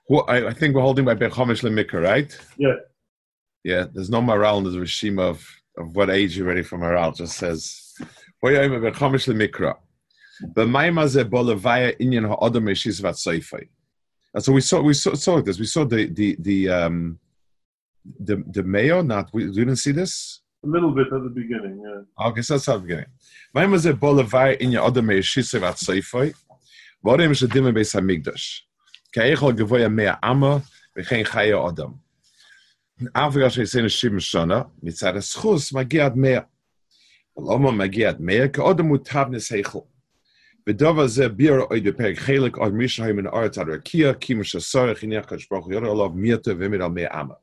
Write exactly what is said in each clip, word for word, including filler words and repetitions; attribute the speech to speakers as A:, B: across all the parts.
A: Well, I, I think we're holding by Beis Chomesh Lemikra, right?
B: Yeah.
A: Yeah, there's no Maral in the regime of, of what age you're ready for Maral. Just says, Beis Chomesh Lemikra. And so we saw we saw, saw this. We saw the the the um the the mayor. Not we, we didn't see this.
B: A little bit at the beginning. Yeah.
A: Okay, so that's at the beginning. Maimaz a bolavai in your other meir shisev at seifai. Varim shedim beis hamikdash. Keichol gevoya mea amma v'chein chaya adam. After she said shim shana mitzad eschus magiad mea. Lama magiad mea ke adam mutavnes heichel. V'dava ze bir oid beperek chelik od mishahim in aretz ad rakia kim shasarech in yachad shbroch yoder olav mirta v'mid al mea amma.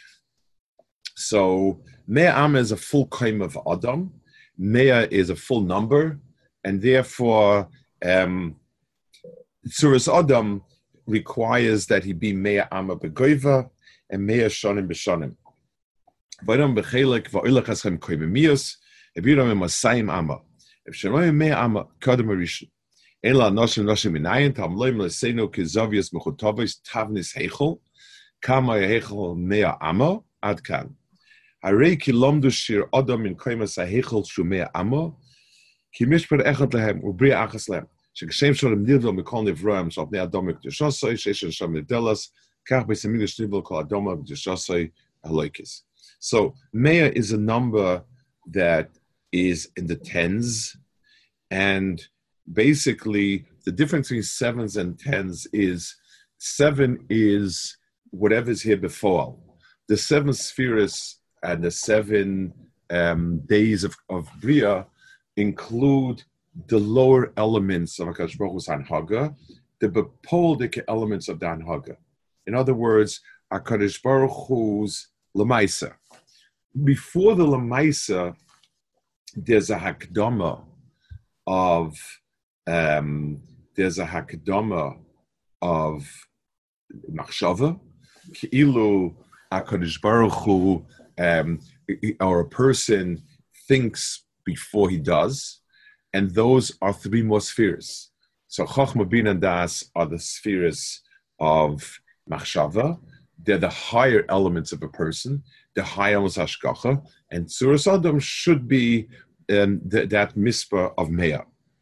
A: So mea amma is a full claim of adam. Mea is a full number, and therefore um, Tzuras Adam requires that he be Mea Amma Begoiva and Mea Shonim Beshonim. V'adam b'chelik v'oilach eschem koimemius, ebiram emasayim Amma. If shemoyim Mea Amma kodem arishon. Ein la noshim noshim minayin, tam loim leseinu kizavius mechutovis tavnis heichel, kama heichel Mea Amma, ad kan. Harei ki lomdu shir Adam in koimas ha'heichel shu Mea Amma, ki mishper echad lehem ubri achas lehem. שכשם שלהם נבדל מכל נברואים של בני אדום מקדושוסי, שיש שם נבדלס, כך בסמיגדש נבדל כל אדום מקדושוסי הלויקס. So, Mea is a number that is in the tens, and basically the difference between sevens and tens is seven is whatever's here before. The seven spheres and the seven um, days of, of Bria include the lower elements of HaKadosh Baruch Hu's Hanhaga, the bepoldik elements of the Hanhaga. In other words, HaKadosh Baruch Hu's Lamaisa. Before the Lamaisa, there's a Hakdama of um, there's a Hakdama of Machshava, Ki'ilu HaKadosh Baruch Hu, um, or a person thinks before he does. And those are three more spheres. So Chochma, Bina, and Das are the spheres of Machshava. They're the higher elements of a person, the higher elements of Hashgacha. And Tzuras Adam should be um, th- that mispah of Mea.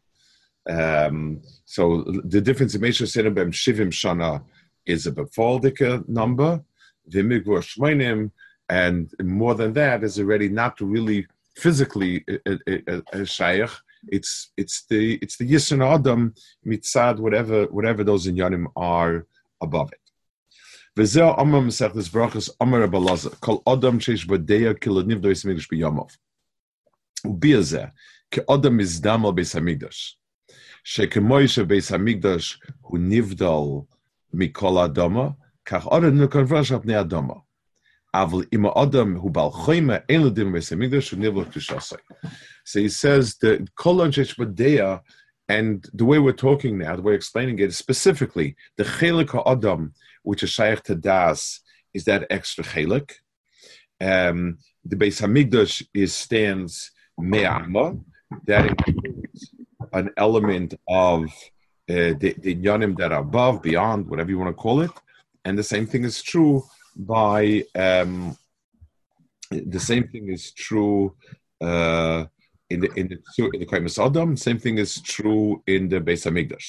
A: Um, so the difference in Mesha Senabem Shivim Shana is a Befaldika number, Vimigvor Shmainim, and more than that is already not really physically a, a, a, a Shaykh. It's it's the it's the Yisron Adam mitzad whatever whatever those inyanim are above it. V'zeh Amar Masechtas Brachos Amar Rabbi Elazar Kol Adam sheish b'deya kilo nivdo beis hamikdash b'yamav u'biyazeh ke Adam mizdam al beis hamikdash shekemoy shebeis hamikdash hu nivdal mikol adama kach Adam nukonvrash al pnei adama aval ima Adam hu bal choyma ein l'dim beis hamikdash hu nivdal k'tushasai. So he says the Kolon Sheshbadea, and the way we're talking now, the way we're explaining it is specifically the Chelik HaAdam, which is Shaykh to Das, is that extra Chelik. Um, the Beis Hamikdash is stands Me'ama, that includes an element of uh, the, the Yanim that are above, beyond, whatever you want to call it. And the same thing is true by, um, the same thing is true uh, In the in the in the Kaimas Adam, same thing is true in the Beis Hamikdash.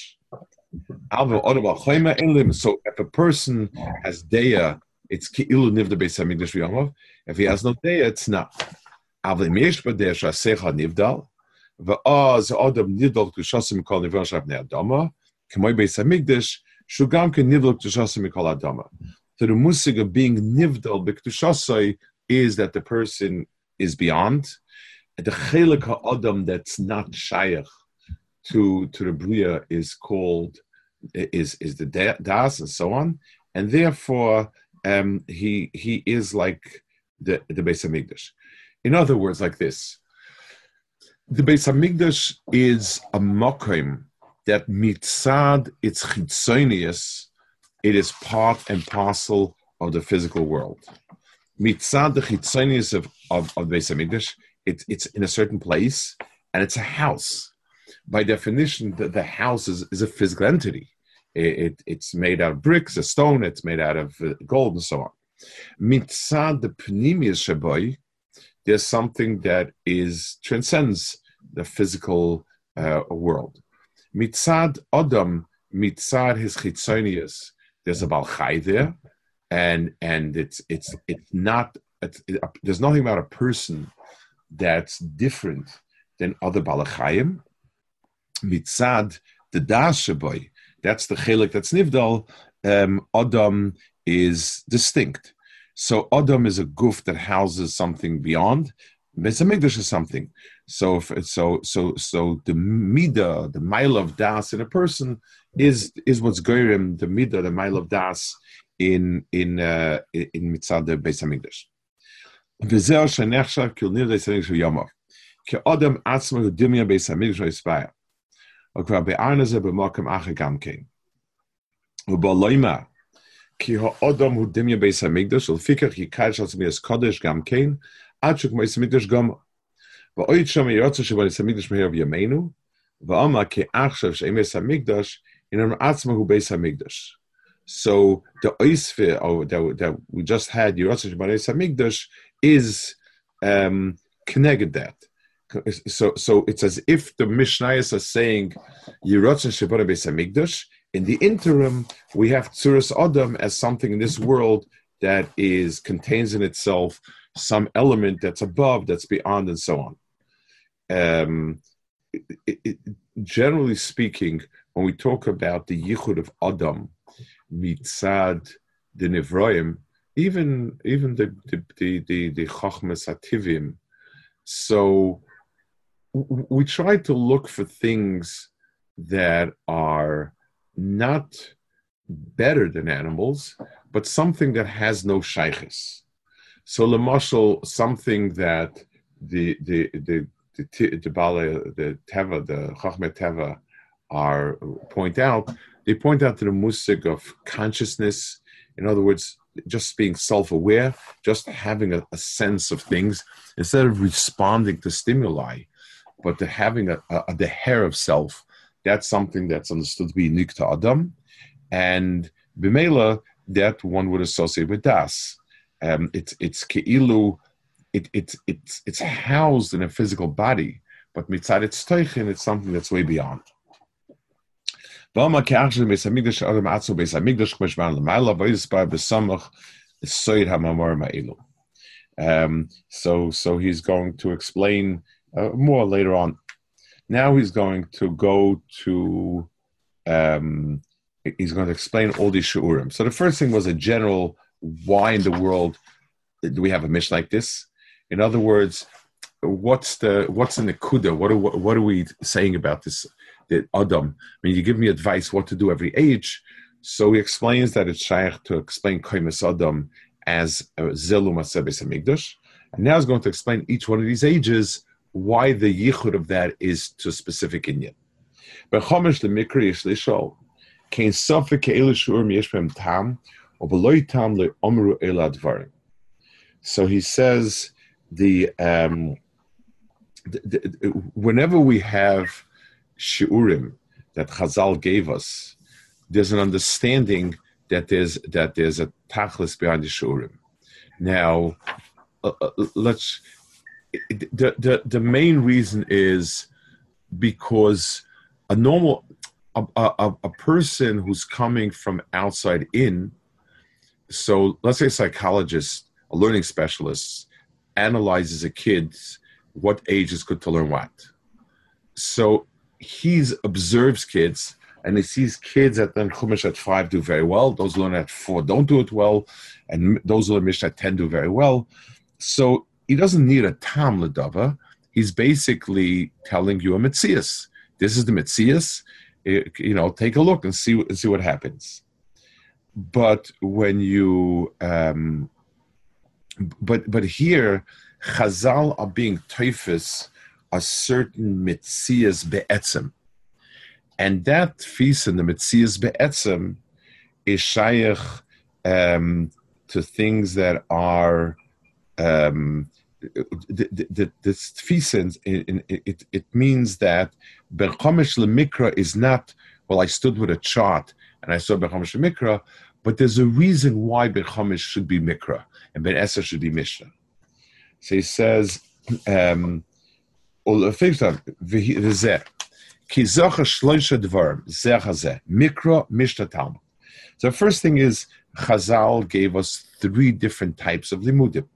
A: So if a person has Deya, it's Ki'ilu Niv the Beis Hamikdash v'Yamav. If he has no Deya, it's not. Avli Meish B'Deya Shasecha Nivdal v'Az Adam Nivdal Kushasim Kol Nivdal Shavnei Adama K'moy Beis Hamikdash Shugam Ke Nivdal Kushasim Kol Adama. So the musig of being Nivdal B'Kushasai is that the person is beyond. The Chelik HaAdam that's not Shaykh to, to the Bria is called, is, is the Das and so on. And therefore, um, he he is like the, the Beis Hamikdash. In other words, like this. The Beis Hamikdash is a Mokim that mitzad its chitzonius, it is part and parcel of the physical world. Mitzad the chitzonius of, of, of Beis Hamikdash, It's, it's in a certain place, and it's a house. By definition, the, the house is, is a physical entity. It, it, it's made out of bricks, a stone. It's made out of uh, gold, and so on. Mitzad the pnimius shaboy, there's something that is transcends the physical uh, world. Mitzad Adam, mitzad his chitzonius, there's a Baal Chai there, and and it's it's it's not it's, it, there's nothing about a person that's different than other Baal Chayim. Mitzad the Das shaboy, that's the chelik that's nivdal. Um, Adam is distinct. So Adam is a guf that houses something beyond. Beis Hamikdash is something. So, so, so, so the midah, the mile of das in a person, is is what's goyim the midah, the mile of das in in uh, in mitzad the Beis Hamikdash. V'zeh shenechshav kil nir Beis Hamikdash yomov. Ki Adam atzma hudimya Beis Hamikdash yispaya. Okvar be'arnaze b'makom acher gam kein. U'baloima ki ha'adam hudimya Beis Hamikdash ulfikach yikadosh atzmi es kodesh gam kein ad shuk Beis Hamikdash gam. Va'oid sham yirotze sheba Beis Hamikdash meher v'yameinu va'ama ki achshav she'em Beis Hamikdash inam atzma hu Beis Hamikdash. So the oisfe oh, that, that we just had yirotze sheba Beis Hamikdash is um, connected that. So, so it's as if the Mishnayos are saying Yirotze Shebana Beis Hamikdash. In the interim, we have Tzuras Adam as something in this world that is contains in itself some element that's above, that's beyond, and so on. Um, it, it, generally speaking, when we talk about the Yichud of Adam, Mitzad the Nevroim, even even the the the the, the Chachmas Hativim, so we try to look for things that are not better than animals, but something that has no shaykhis. So, lemashal, something that the the the the the Bala, the Teva, the Chachmei Teva, are point out. They point out to the musig of consciousness. In other words, just being self-aware, just having a, a sense of things instead of responding to stimuli. But the having a, a, the hair of self, that's something that's understood to be unique to Adam. And B'meila, that one would associate with Das. Um, it's it's ke'ilu, it, it, it's it's housed in a physical body, but mitzad its teichin, it's something that's way beyond. Um, so, so he's going to explain Uh, more later on. Now he's going to go to, um, he's going to explain all these shiurim. So the first thing was a general, why in the world do we have a mish like this? In other words, what's the what's in the kuda? What are, what are we saying about this, the Adam? I mean, you give me advice what to do every age. So he explains that it's shaykh to explain Koimes Adam as Zelu Maseh Beis Hamikdash. And now he's going to explain each one of these ages, why the yichud of that is to a specific inyan. But chomesh the mikra yesh lishol kein sofek ke'elu shurim yesh b'hem tam or b'loy tam le omru ela dvarim. So he says the, um, the, the whenever we have shiurim that Chazal gave us, there's an understanding that there's that there's a tachlis behind the shiurim. Now, uh, uh, let's. The, the the main reason is because a normal a, a, a person who's coming from outside in, so let's say a psychologist, a learning specialist, analyzes a kid's what age is good to learn what. So he observes kids and he sees kids that learn Chumash at five do very well, those who learn at four don't do it well, and those who learn Mishnah at ten do very well. So he doesn't need a tam ledava. He's basically telling you a metzias. This is the metzias. You know, take a look and see see what happens. But when you, um, but but here, Chazal are being teifis a certain metzias be'etzem, and that feast in the metzias be'etzem is shaykh um, to things that are. Um, The, the, the, this tfisens, it, it, it means that Berchomesh Lemikra is not, well, I stood with a chart and I saw Ben Chumash and Mikra, but there's a reason why Ben Chumash should be Mikra and Ben Eser should be Mishnah. So he says, um, Mikra, Mishnah, Talmud. So the first thing is, Chazal gave us three different types of limudim.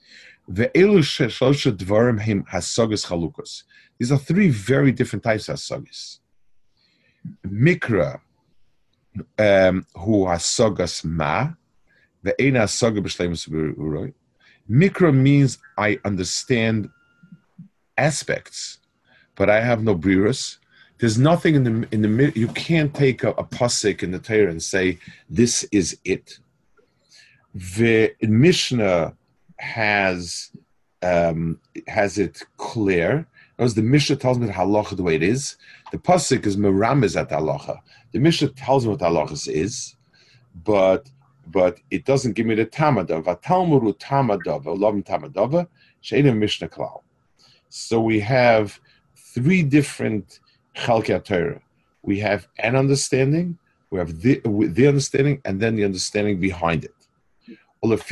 A: These are three very different types of hasagis. Mikra, um, who hasagas ma, ve'ena hasaga b'shleimus b'uroi. Mikra means I understand aspects, but I have no brirus. There's nothing in the in the you can't take a, a pasuk in the Torah and say this is it. The Mishnah has um, has it clear. Because the Mishnah tells me the halacha the way it is. The pasuk is merames at halacha. The Mishnah tells me what halacha is, but but it doesn't give me the tamadav. Vatalmuru tamadav, olam tamadav, she'enim Mishnah klal. So we have three different chalkei Torah. We have an understanding, we have the, the understanding, and then the understanding behind it. So that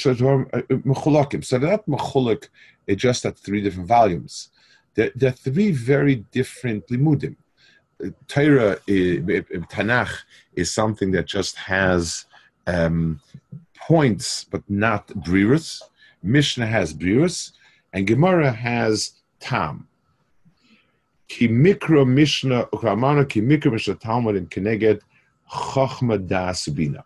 A: mechulak is just at three different volumes. There, there are three very different limudim. Torah, Tanakh, is something that just has um, points, but not brirus. Mishnah has brirus, and Gemara has tam. Ki mikra Mishnah, ukramana ki mikra Mishnah Talmud in Keneged Chachma Das Bina.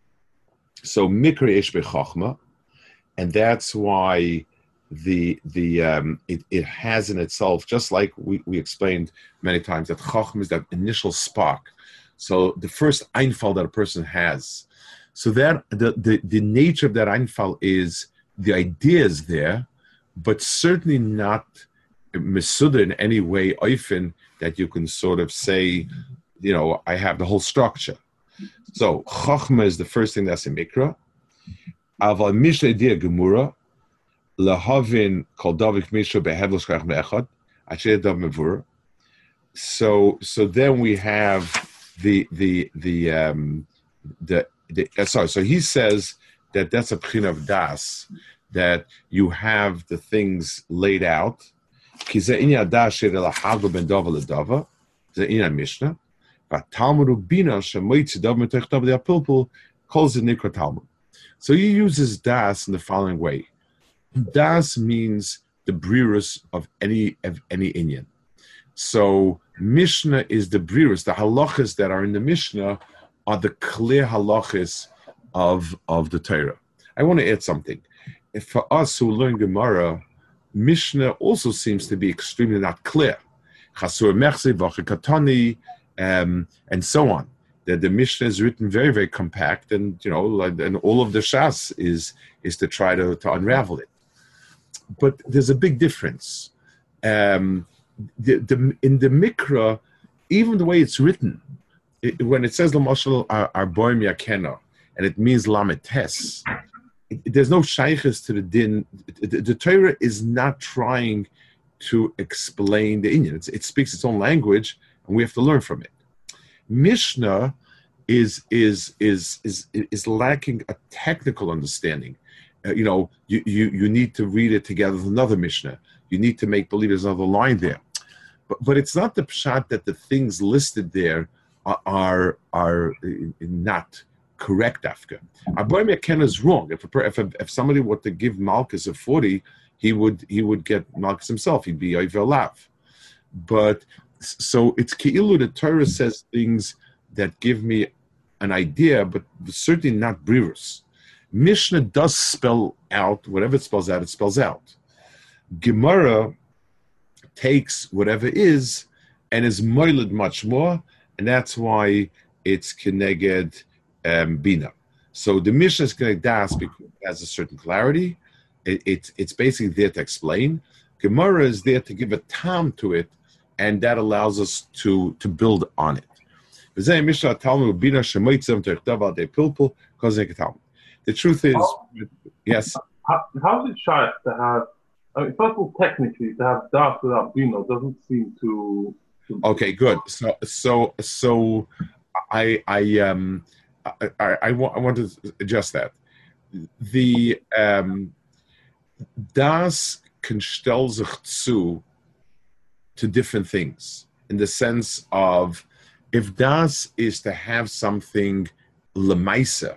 A: So mikra ish bechachma, and that's why the the um, it, it has in itself, just like we, we explained many times, that chachma is that initial spark. So the first einfall that a person has. So that the, the, the nature of that einfall is the idea is there, but certainly not mesuda in any way, oifen, that you can sort of say, you know, I have the whole structure. So chachma is the first thing that's in mikra. Aval mishnah idea gemura lahavin kol davik mishnah behevlos chachma echad asher dav mevura. So so then we have the the the um the, the uh, sorry. So he says that that's a pchin of das, that you have the things laid out. Ki ze inya das sher lahago ben dava ledava. Ze inya mishnah. But Talmud Bina Shemoitz Dav Metechtav the Apilpul calls it Nikra Talmud. So he uses das in the following way. Das means the brirus of any of any Inyan. So Mishnah is the brirus. The halachas that are in the Mishnah are the clear halachas of of the Torah. I want to add something. If for us who learn Gemara, Mishnah also seems to be extremely not clear. Chasur Mechse Vachikatani. Um, and so on. The, the Mishnah is written very, very compact, and you know, like, and all of the Shas is is to try to, to unravel it. But there's a big difference. Um, the, the, in the Mikra, even the way it's written, it, when it says L'mashal Arboim Yakena, and it means Lametes, there's no shaykhs to the din. The, the Torah is not trying to explain the Inyan. It's, it speaks its own language, and we have to learn from it. Mishnah is is is is is lacking a technical understanding. Uh, you know, you, you you need to read it together with another Mishnah. You need to make believe there's another line there. But but it's not the pshat that the things listed there are are, are not correct. Afka Abraham Ken is wrong. If a, if a, if somebody were to give Malchus a forty, he would he would get Malchus himself. He'd be Oivel Lav. But so it's Keilu, the Torah says things that give me an idea, but certainly not brirus. Mishnah does spell out, whatever it spells out, it spells out. Gemara takes whatever is and is moiled much more, and that's why it's Keneged um, Bina. So the Mishnah is Keneged Das because it has a certain clarity. It, it, it's basically there to explain. Gemara is there to give a tam to it, and that allows us to, to build on it. The truth is, how, yes.
B: How, how is it shy to have, I mean, first of all, technically, to have das without bina doesn't seem to, to...
A: Okay, good. So, so, so I I um I, I, I, want, I want to adjust that. The um, das can stell sich zu to different things in the sense of if das is to have something lemaisa.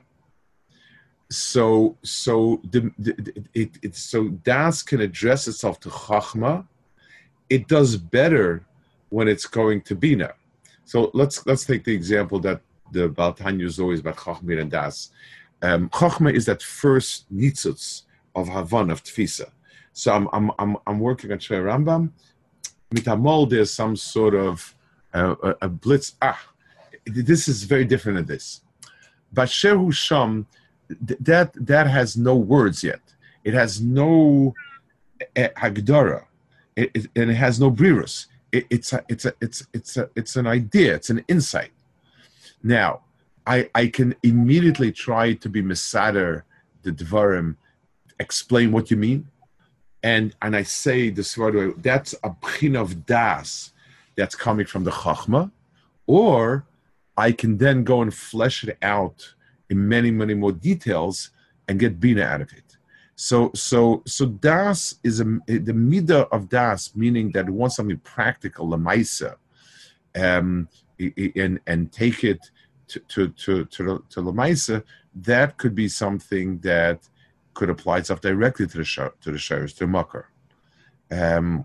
A: So so the, the it, it so das can address itself to chachma. It does better when it's going to bina. So let's let's take the example that the Baal Tanya is always about chachma and das. Um, chachma is that first nitzutz of havan of tfisa. So I'm I'm I'm I'm working on Shei Rambam. Mitamol, there's some sort of uh, a, a blitz. Ah, this is very different than this. Basher Hu Sham, that that has no words yet. It has no uh, hagdara, it, it, and it has no brirus. It, it's a it's a it's it's a it's an idea. It's an insight. Now, I I can immediately try to be mesader the dvarim, explain what you mean. And and I say this word, that's a bchin of das that's coming from the chachma, or I can then go and flesh it out in many, many more details and get bina out of it. So so so das is a, the midah of das, meaning that it wants something practical, lemaisa, um, and and take it to to to to, to lemaisa. That could be something that could apply itself directly to the sh- to the shayros, to makar. Um,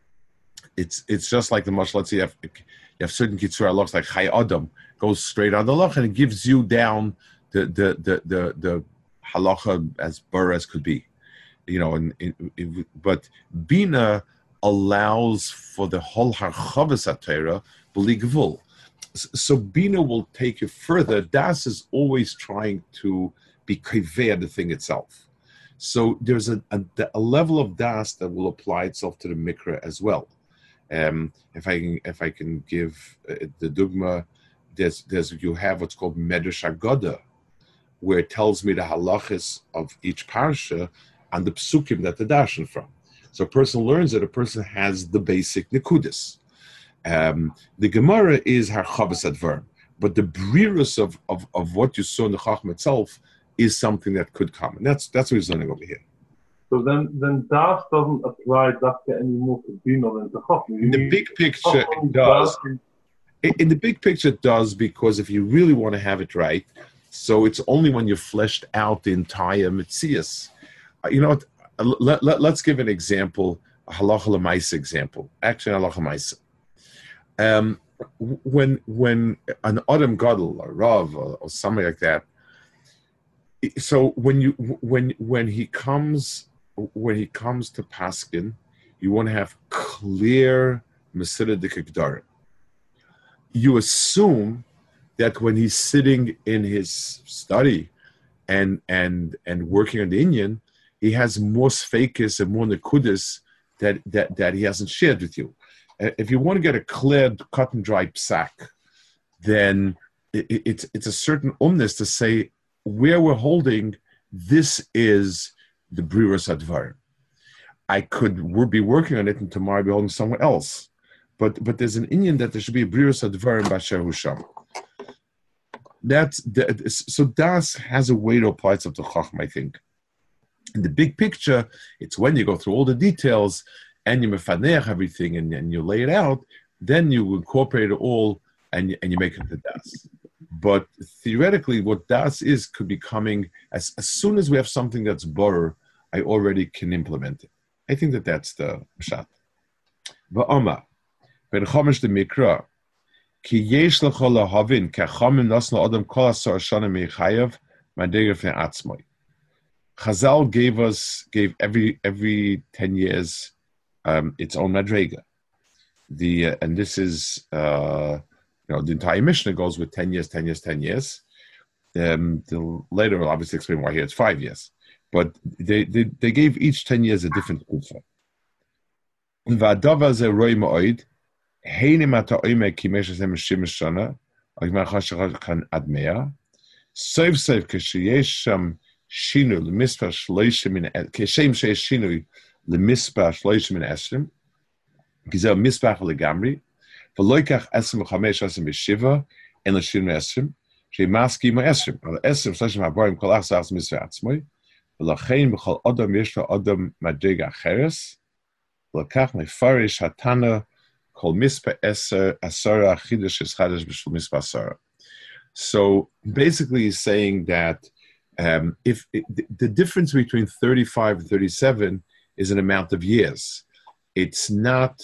A: it's it's just like the mush. Let's say you have, you have certain kitzur halachos like Chai Adam goes straight on the halach and it gives you down the the the the, the halacha as bur as could be, you know. And, and but bina allows for the whole harchavas atera b'li gvul. So bina will take you further. Das is always trying to be kiveh the thing itself. So there's a, a, a level of das that will apply itself to the mikra as well. Um, if I can, if I can give uh, the dugma, there's there's you have what's called medrash agoda, where it tells me the halachas of each parsha and the psukim that the darshan from. So a person learns that a person has the basic nikudis. Um, the Gemara is harchavas advar, but the brirus of, of of what you saw in the chachma itself is something that could come, and that's that's what he's learning over here.
B: So then, then das doesn't apply dafka anymore to bina than to chachma.
A: In the big picture, it does. In, in the big picture, it does, because if you really want to have it right, so it's only when you fleshed out the entire mitzias. Uh, you know what? Uh, let, let, let's give an example, a halacha l'maisa example. Actually, halacha l'maisa. Um, when when an adam gadol or rav or, or something like that. So when you when when he comes when he comes to Paskin, you want to have clear Mesidah D'Kegdarim. You assume that when he's sitting in his study and and and working on the Indian, he has more sfeikis and more nekudis that, that that he hasn't shared with you. If you want to get a clear, cut and dry psak, then it, it's it's a certain umness to say, where we're holding, this is the Brirus Advar. I could we'll be working on it, and tomorrow I'll be holding somewhere else. But but there's an Indian that there should be a Brirus Advar in Basher Hu Sham. That's that, so Das has a way to apply itself to Chacham, I think. In the big picture, it's when you go through all the details and you mefaneach everything and, and you lay it out, then you incorporate it all and, and you make it the Das. But theoretically, what das is could be coming as, as soon as we have something that's borer, I already can implement it. I think that that's the shot. Va'oma, ben chomesh de mikra, ki yesh lecho lahavin, ki chomim nasno adam kol asar shana meichayev, madegel fin atzmoi. Chazal gave us, gave every every ten years um, its own madrega. The uh, and this is. Uh, You know, the entire Mishnah goes with ten years, ten years, ten years. Um, the, later, we'll obviously explain why here it's five years. But they they, they gave each ten years a different kufa. V'loikach esem v'chamesh esem b'shiva אין לשיר מעשרים, שמסקי מעשרים, אבל עשרים שלושים הברים כל אחת אחת מצווה עצמי, ולכן בכל אדם יש לו אדם מדרגה אחרת, ולקח מפרש התנא כל מספר עשר, עשרה חידוש is חדש בשביל מספר עשרה. So basically he's saying that um, if it, the difference between thirty-five and thirty-seven is an amount of years. It's not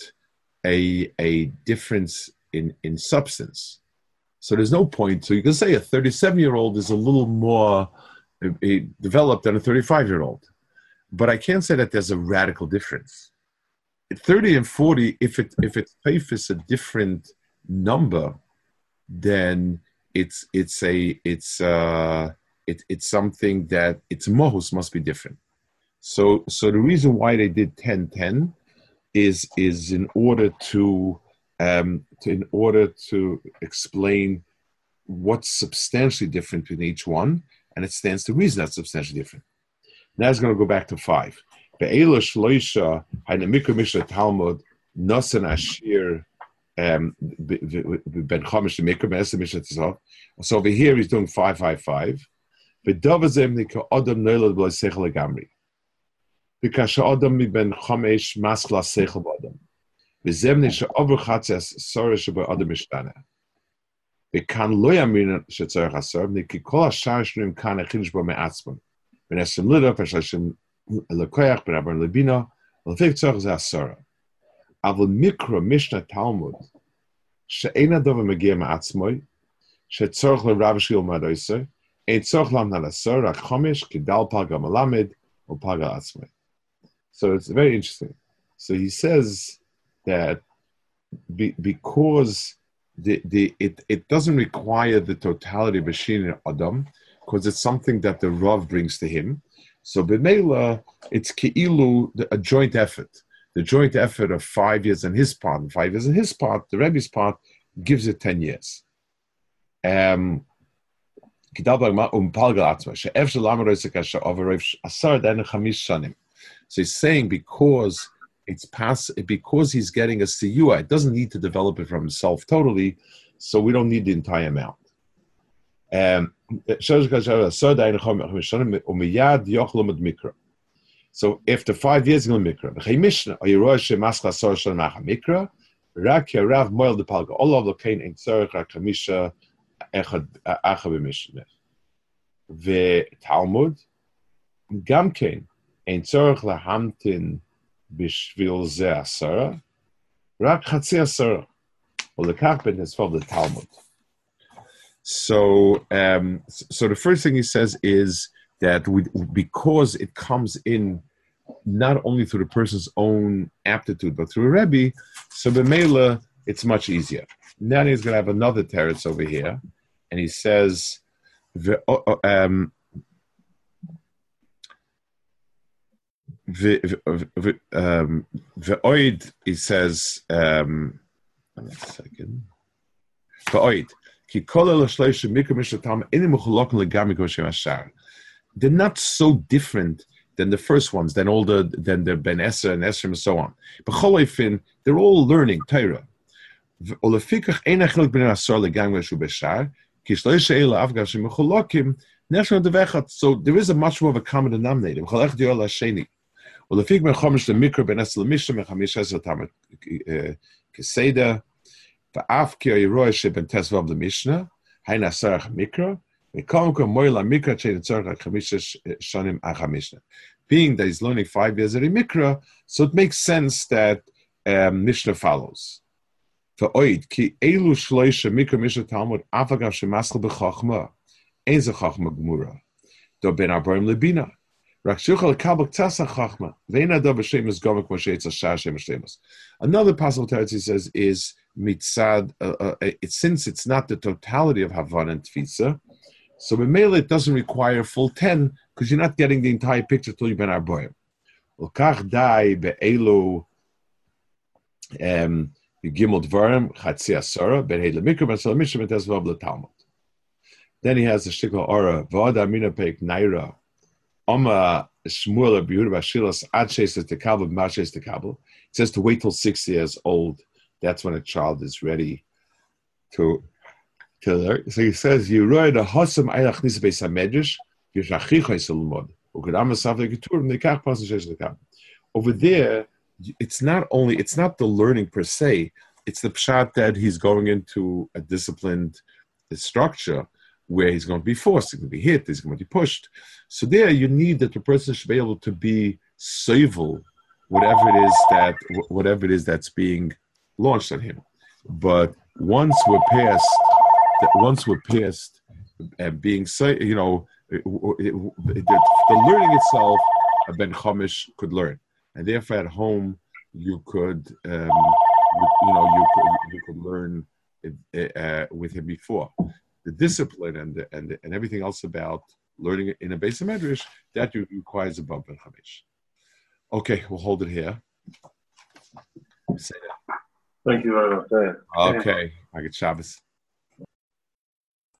A: a, a difference in, in substance. So there's no point. So you can say a thirty-seven-year-old is a little more uh, developed than a thirty-five-year-old. But I can't say that there's a radical difference. At thirty and forty, if it if it's is a different number, then it's it's a it's uh it, it's something that its mohus must be different. So so the reason why they did ten ten is is in order to um to, in order to explain what's substantially different between each one, and it stands to reason that's substantially different. Now it's going to go back to five. Be'ela shloisha hayna mikra mishra Talmud nosen ashir um ben chamish mikra be'esa mishra tzov. So over here he's doing five five five. V'davazem nika adam neilad b'lay seichel legamri. Because adam mi ben chamesh maskla seichel b'adam. V'zem nisha over chatzes sorah sheba adam mishtana. V'kan lo yamin shetzarech asar niki kol hashar shnuim kan echinish bo me'atzman. V'nesem lida v'shashim lekoyach ben abar lebina v'lefik tzarech ze asara. Avol mikra mishna Talmud she'ena dova megia me'atzmoi she'tzarech l'rav shil madoisei ein tzarech lam nalasar rak chomish kidal paga malamed or paga atzmoi. So it's very interesting. So he says that be, because the, the it, it doesn't require the totality of Bashin and Adam, because it's something that the Rav brings to him. So b'meila, it's keilu, a joint effort. The joint effort of five years on his part, and five years on his part, the Rebbe's part, gives it ten years. Um, so he's saying because it's pass, because he's getting a siyua, it doesn't need to develop it from himself totally, so we don't need the entire amount. Um, so after five years, he's going to mikra. Rak yarav moel de palga. All of the kain in tzarech rakamisha echad achav b'mishneh. Ve Talmud gam kain in tzarech lahamtin b'shvil ze asara. Rak chatzi asara. Well, the kakben is for the Talmud. So, um, so the first thing he says is that we, because it comes in not only through the person's own aptitude, but through a Rebbe, so b'meila, it's much easier. Now he's going to have another teretz over here, and he says, um, um, he says, um, one second, V'oid, ki kol el-shloisha mikra mishra Talmud enim mechulokon legami k'moshem hashar. They're not so different than the first ones, than all the than the Ben Esra and Esrim and so on. But Choleifin, they're all learning Torah. Olefikach ein achilek ben asar legami shu b'shar ki shloisha eila avgashim mechulokim neshon devechat. So there is a much more of a common denominator. Cholech diol hasheni. Olefik ben chomish lemikra ben Esra lemisha mechamish Esra Talmud keseda. Va'af ki oiroy she ben tesvav lemishnah hain asarach mikra. Being that he's learning five years at a mikra, so it makes sense that um, Mishnah follows. For oid ki elu shloisha mikra Mishnah Talmud afagav shemaschel bechachma ein ze chachma gemura do ben abarim lebina rak shuchal kabel tzasa chachma veina do b'shemus gomek moshe tzashar shem shlemus. Another possible teretz he says is mitzad. Uh, uh, it, since it's not the totality of Havan and Tfisa, so b'meila it doesn't require full ten because you're not getting the entire picture till you've been arboim. L'kach dai be'elu gimel dvarim chatzi asara be'heid lemikra b'asal mishra b'tezvav l'talmud. Then he has the shtikol ora v'ada mina peik naira oma shmuel b'yehuda b'ashilas ad sheis tekabel b'ma sheis tekabel. It says to wait till six years old. That's when a child is ready to Killer. So he says, "You read a hosam eilach nis beis hamedrash, yishachicha yisalmod. Ukadam asavle getur nekach pasen shesh lekam." Over there, it's not only it's not the learning per se. It's the pshat that he's going into a disciplined structure where he's going to be forced, he's going to be hit, he's going to be pushed. So there, you need that the person should be able to be civil, whatever it is that whatever it is that's being launched on him. But once we're past, once we're past uh, being, you know, it, it, it, the, the learning itself, a Ben Chomish could learn, and therefore at home you could, um, you, you know, you could you could learn it, uh, with him before. The discipline and the, and the, and everything else about learning in a base of medrash that requires above Ben Chomish. Okay, we'll hold it here. Say that.
B: Thank you very much.
A: Okay, I get Shabbos.